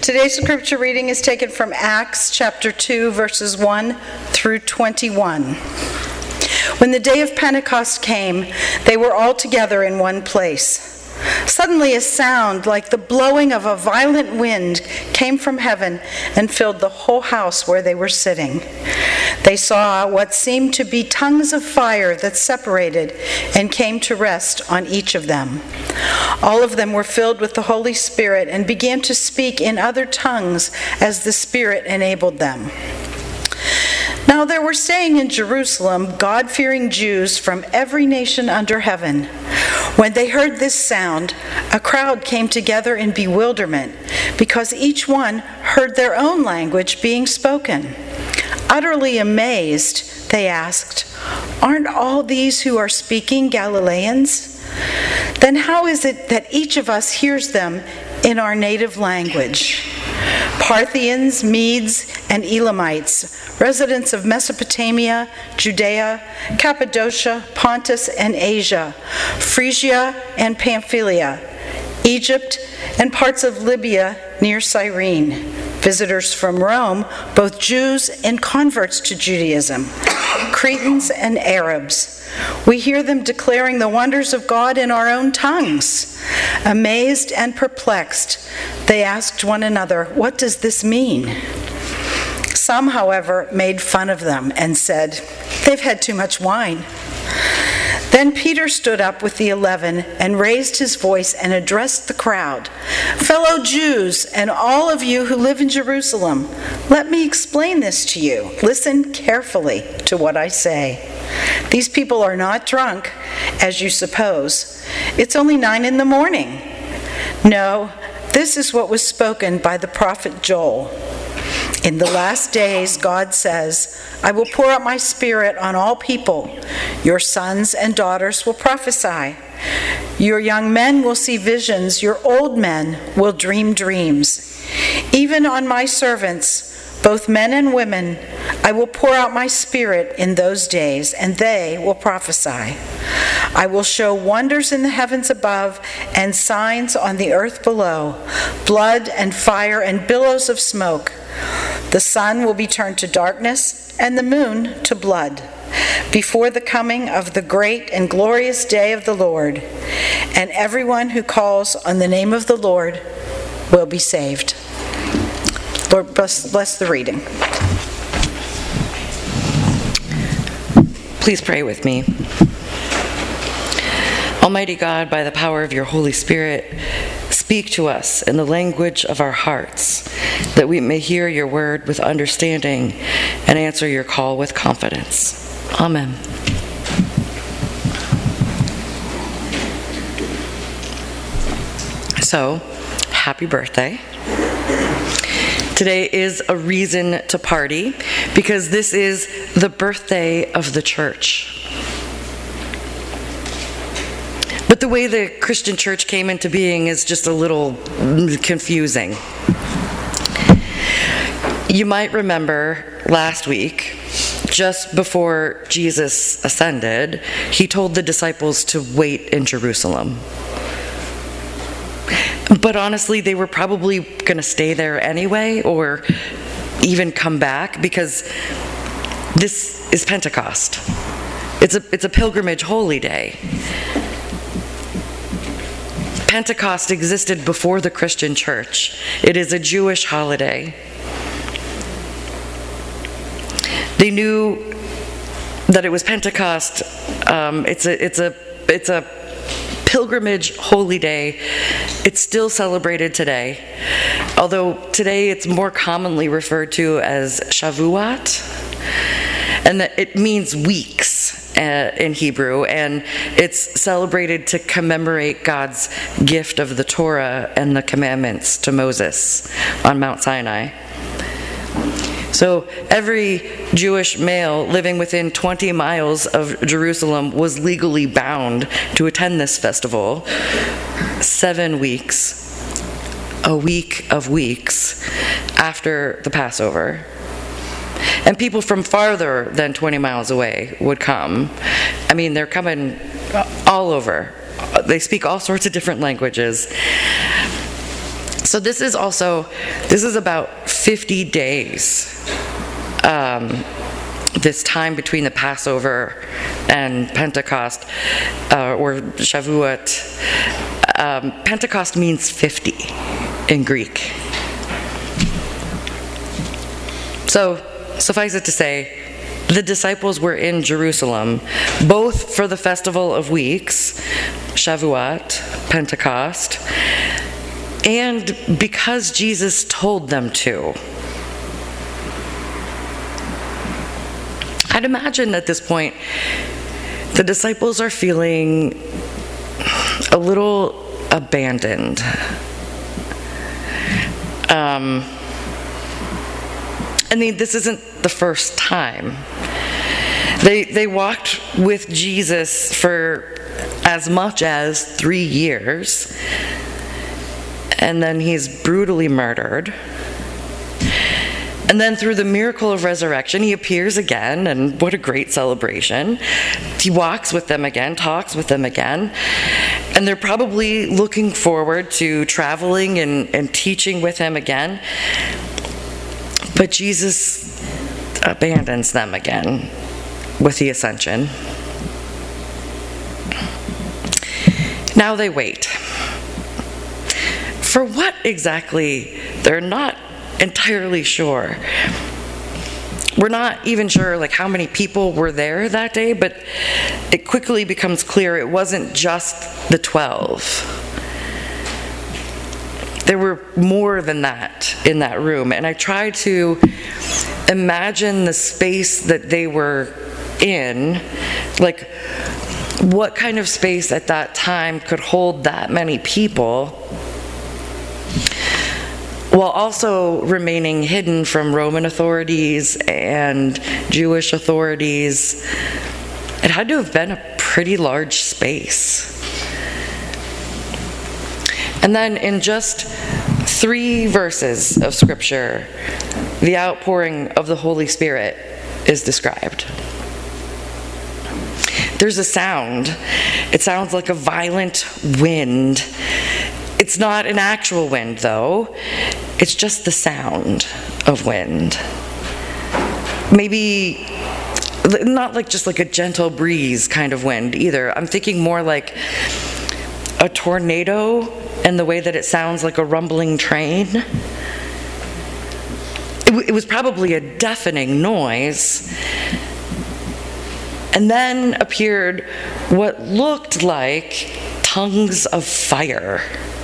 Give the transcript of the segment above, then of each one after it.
Today's scripture reading is taken from Acts chapter 2, verses 1 through 21. When the day of Pentecost came, they were all together in one place. Suddenly a sound like the blowing of a violent wind came from heaven and filled the whole house where they were sitting. They saw what seemed to be tongues of fire that separated and came to rest on each of them. All of them were filled with the Holy Spirit and began to speak in other tongues as the Spirit enabled them. Now there were staying in Jerusalem God-fearing Jews from every nation under heaven. When they heard this sound, a crowd came together in bewilderment because each one heard their own language being spoken. Utterly amazed, they asked, "Aren't all these who are speaking Galileans? Then how is it that each of us hears them in our native language?" Parthians, Medes, and Elamites, residents of Mesopotamia, Judea, Cappadocia, Pontus, and Asia, Phrygia and Pamphylia, Egypt, and parts of Libya near Cyrene, visitors from Rome, both Jews and converts to Judaism, Cretans and Arabs. We hear them declaring the wonders of God in our own tongues. Amazed and perplexed, they asked one another, "What does this mean?" Some, however, made fun of them and said, "They've had too much wine." Then Peter stood up with the 11 and raised his voice and addressed the crowd. "Fellow Jews and all of you who live in Jerusalem, let me explain this to you. Listen carefully to what I say. These people are not drunk, as you suppose. It's only 9 a.m. No, this is what was spoken by the prophet Joel. In the last days, God says, I will pour out my Spirit on all people. Your sons and daughters will prophesy. Your young men will see visions. Your old men will dream dreams. Even on my servants, both men and women, I will pour out my Spirit in those days, and they will prophesy. I will show wonders in the heavens above and signs on the earth below, blood and fire and billows of smoke. The sun will be turned to darkness and the moon to blood before the coming of the great and glorious day of the Lord. And everyone who calls on the name of the Lord will be saved." Lord, bless the reading. Please pray with me. Almighty God, by the power of your Holy Spirit, speak to us in the language of our hearts, that we may hear your word with understanding and answer your call with confidence. Amen. So, happy birthday. Today is a reason to party because this is the birthday of the church. But the way the Christian church came into being is just a little confusing. You might remember last week, just before Jesus ascended, he told the disciples to wait in Jerusalem. But honestly, they were probably going to stay there anyway, or even come back, because this is Pentecost. It's a pilgrimage holy day. Pentecost existed before the Christian church. It is a Jewish holiday. They knew that it was Pentecost. It's a pilgrimage holy day. It's still celebrated today, although today it's more commonly referred to as Shavuot, and that it means weeks in Hebrew, and it's celebrated to commemorate God's gift of the Torah and the commandments to Moses on Mount Sinai. So every Jewish male living within 20 miles of Jerusalem was legally bound to attend this festival 7 weeks, a week of weeks, after the Passover. And people from farther than 20 miles away would come. I mean, they're coming all over. They speak all sorts of different languages. So this is about 50 days, this time between the Passover and Pentecost, or Shavuot. Pentecost means 50 in Greek. So, suffice it to say, the disciples were in Jerusalem, both for the Festival of Weeks, Shavuot, Pentecost, and because Jesus told them to. I'd imagine at this point, the disciples are feeling a little abandoned. I mean, this isn't the first time. They walked with Jesus for as much as 3 years, and then he's brutally murdered. And then through the miracle of resurrection, he appears again, and what a great celebration. He walks with them again, talks with them again, and they're probably looking forward to traveling and teaching with him again. But Jesus abandons them again with the ascension. Now they wait. For what exactly? They're not entirely sure. We're not even sure like how many people were there that day, but it quickly becomes clear it wasn't just the 12. There were more than that in that room, and I tried to imagine the space that they were in, like what kind of space at that time could hold that many people, while also remaining hidden from Roman authorities and Jewish authorities. It had to have been a pretty large space. And then in just 3 verses of Scripture, the outpouring of the Holy Spirit is described. There's a sound. It sounds like a violent wind. It's not an actual wind, though. It's just the sound of wind. Maybe not like just like a gentle breeze kind of wind either. I'm thinking more like a tornado and the way that it sounds like a rumbling train. It was probably a deafening noise. And then appeared what looked like tongues of fire.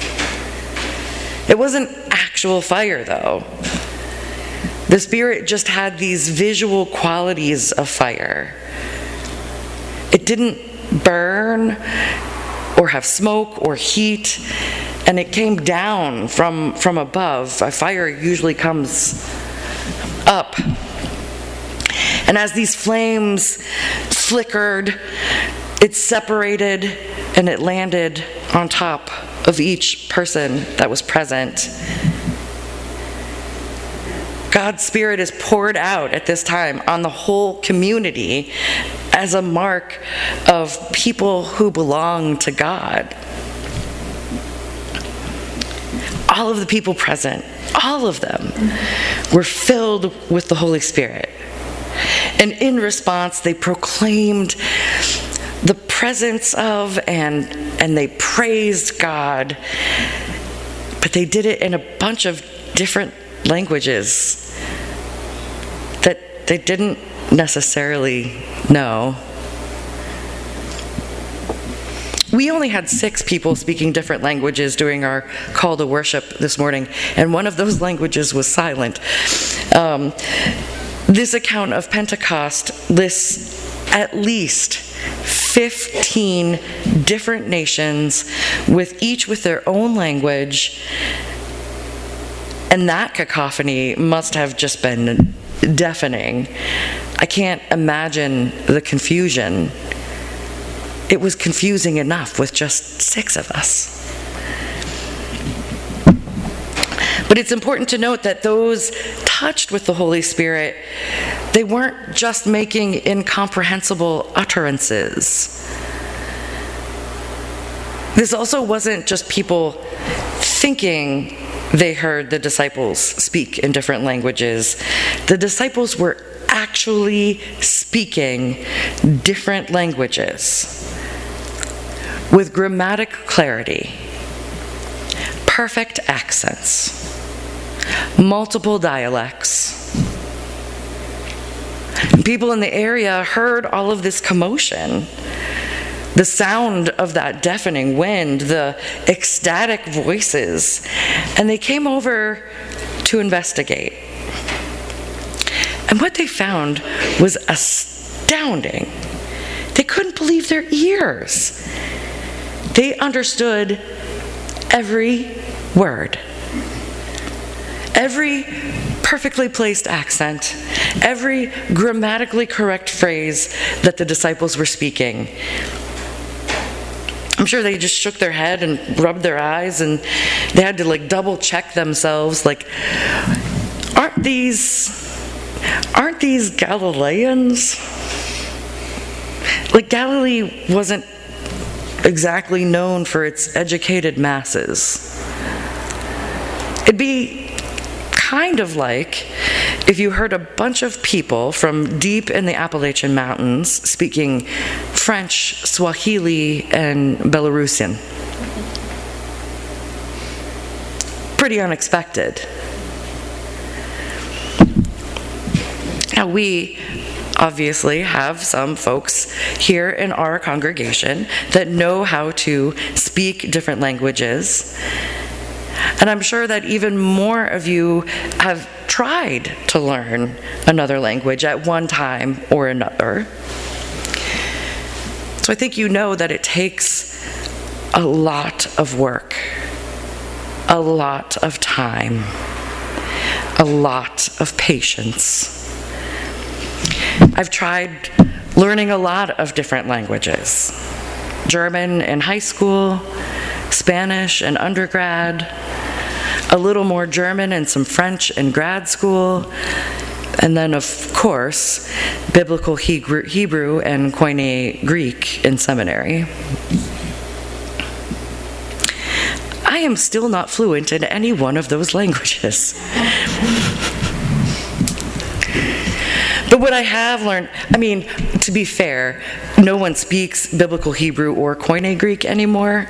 It wasn't actual fire, though. The Spirit just had these visual qualities of fire. It didn't burn or have smoke or heat, and it came down from above. A fire usually comes up. And as these flames flickered, it separated and it landed on top of each person that was present. God's Spirit is poured out at this time on the whole community as a mark of people who belong to God. All of the people present, all of them, were filled with the Holy Spirit. And in response, they proclaimed the presence of and they praised God. But they did it in a bunch of different languages that they didn't necessarily know. We only had 6 people speaking different languages during our call to worship this morning, and one of those languages was silent. This account of Pentecost lists at least 15 different nations, each with their own language, and that cacophony must have just been deafening. I can't imagine the confusion. It was confusing enough with just 6 of us. But it's important to note that those touched with the Holy Spirit, they weren't just making incomprehensible utterances. This also wasn't just people thinking they heard the disciples speak in different languages, the disciples were actually speaking different languages with grammatic clarity, perfect accents, multiple dialects. People in the area heard all of this commotion, the sound of that deafening wind, the ecstatic voices, and they came over to investigate. And what they found was astounding. They couldn't believe their ears. They understood every word, every perfectly placed accent, every grammatically correct phrase that the disciples were speaking. I'm sure they just shook their head and rubbed their eyes, and they had to double check themselves, aren't these Galileans? Galilee wasn't exactly known for its educated masses. It'd be kind of like if you heard a bunch of people from deep in the Appalachian Mountains speaking French, Swahili, and Belarusian. Pretty unexpected. Now, we obviously have some folks here in our congregation that know how to speak different languages. And I'm sure that even more of you have tried to learn another language at one time or another. So I think you know that it takes a lot of work, a lot of time, a lot of patience. I've tried learning a lot of different languages. German in high school, Spanish in undergrad, a little more German and some French in grad school, and then, of course, Biblical Hebrew and Koine Greek in seminary. I am still not fluent in any one of those languages. But what I have learned, to be fair, no one speaks Biblical Hebrew or Koine Greek anymore.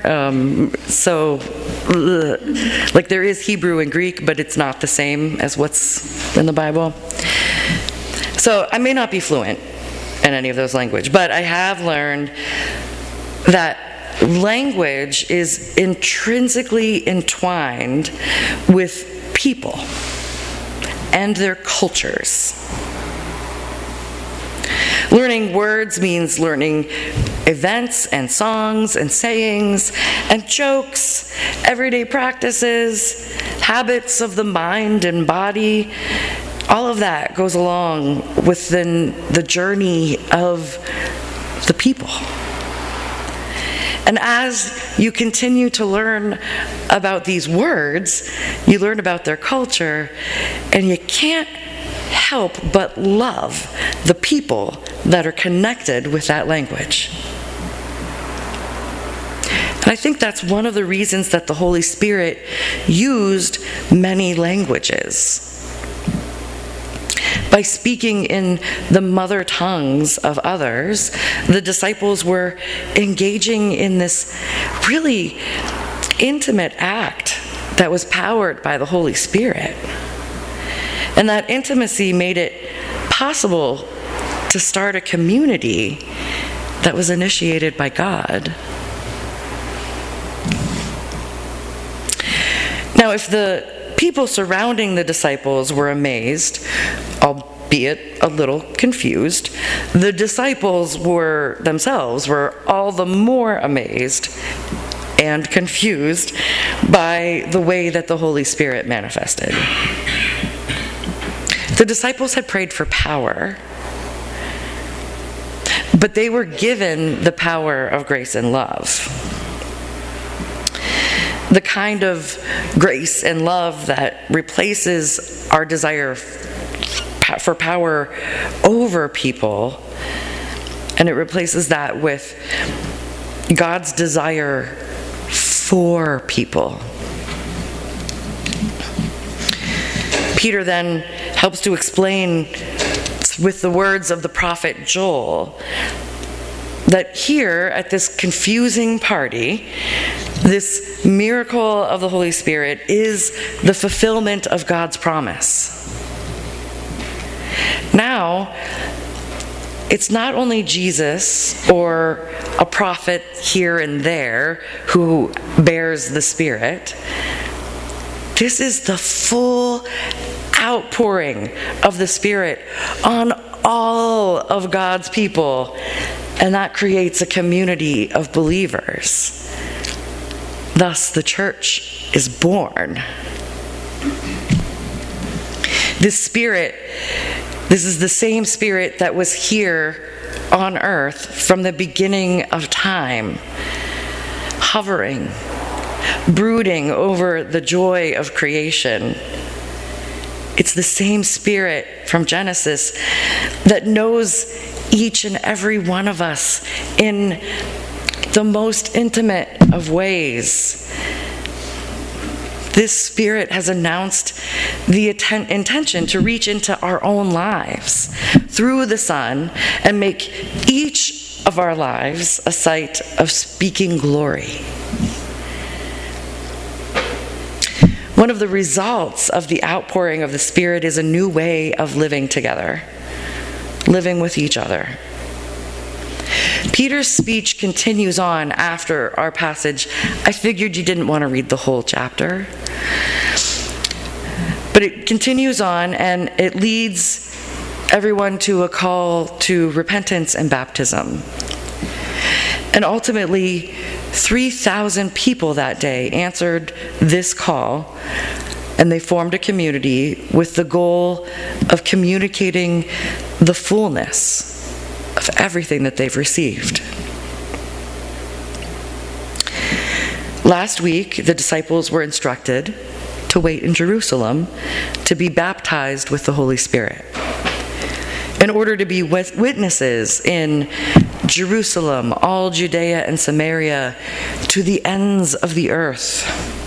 There is Hebrew and Greek, but it's not the same as what's in the Bible. So I may not be fluent in any of those languages, but I have learned that language is intrinsically entwined with people and their cultures. Learning words means learning events and songs and sayings and jokes, everyday practices, habits of the mind and body. All of that goes along within the journey of the people. And as you continue to learn about these words, you learn about their culture, and you can't help but love the people that are connected with that language. And I think that's one of the reasons that the Holy Spirit used many languages. By speaking in the mother tongues of others, the disciples were engaging in this really intimate act that was powered by the Holy Spirit. And that intimacy made it possible to start a community that was initiated by God. Now, if the people surrounding the disciples were amazed, albeit a little confused, the disciples themselves were all the more amazed and confused by the way that the Holy Spirit manifested. The disciples had prayed for power, but they were given the power of grace and love. The kind of grace and love that replaces our desire for power over people, and it replaces that with God's desire for people. Peter then helps to explain with the words of the prophet Joel that here at this confusing party, this miracle of the Holy Spirit is the fulfillment of God's promise. Now, it's not only Jesus or a prophet here and there who bears the Spirit. This is the full outpouring of the Spirit on all of God's people, and that creates a community of believers. Thus, the church is born. This Spirit, this is the same Spirit that was here on earth from the beginning of time, hovering, brooding over the joy of creation. It's the same Spirit from Genesis that knows each and every one of us in the most intimate of ways. This Spirit has announced the intention to reach into our own lives through the Son and make each of our lives a site of speaking glory. One of the results of the outpouring of the Spirit is a new way of living together, living with each other. Peter's speech continues on after our passage. I figured you didn't want to read the whole chapter. But it continues on, and it leads everyone to a call to repentance and baptism. And ultimately, 3,000 people that day answered this call, and they formed a community with the goal of communicating the fullness of everything that they've received. Last week, the disciples were instructed to wait in Jerusalem to be baptized with the Holy Spirit in order to be witnesses in Jerusalem, all Judea and Samaria, to the ends of the earth.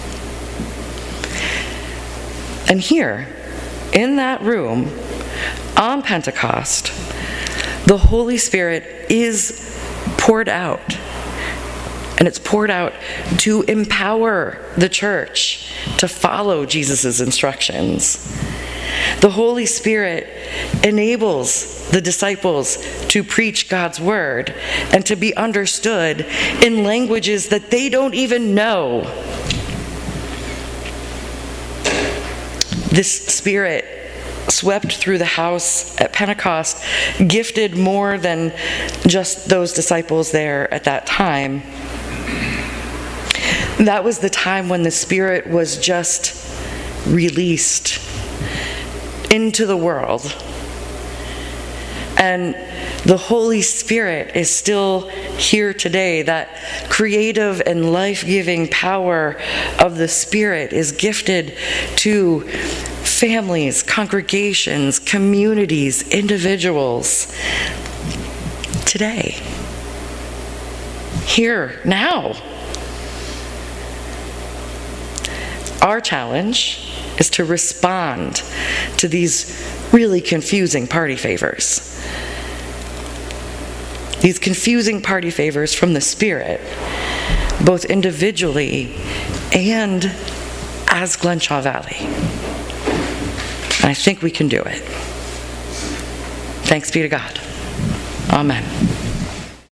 And here, in that room, on Pentecost, the Holy Spirit is poured out. And it's poured out to empower the church to follow Jesus' instructions. The Holy Spirit enables the disciples to preach God's word and to be understood in languages that they don't even know. This Spirit swept through the house at Pentecost, gifted more than just those disciples there at that time. That was the time when the Spirit was just released into the world. And the Holy Spirit is still here today. That creative and life-giving power of the Spirit is gifted to families, congregations, communities, individuals today. Here, now. Our challenge is to respond to these really confusing party favors. These confusing party favors from the Spirit, both individually and as Glenshaw Valley. And I think we can do it. Thanks be to God. Amen.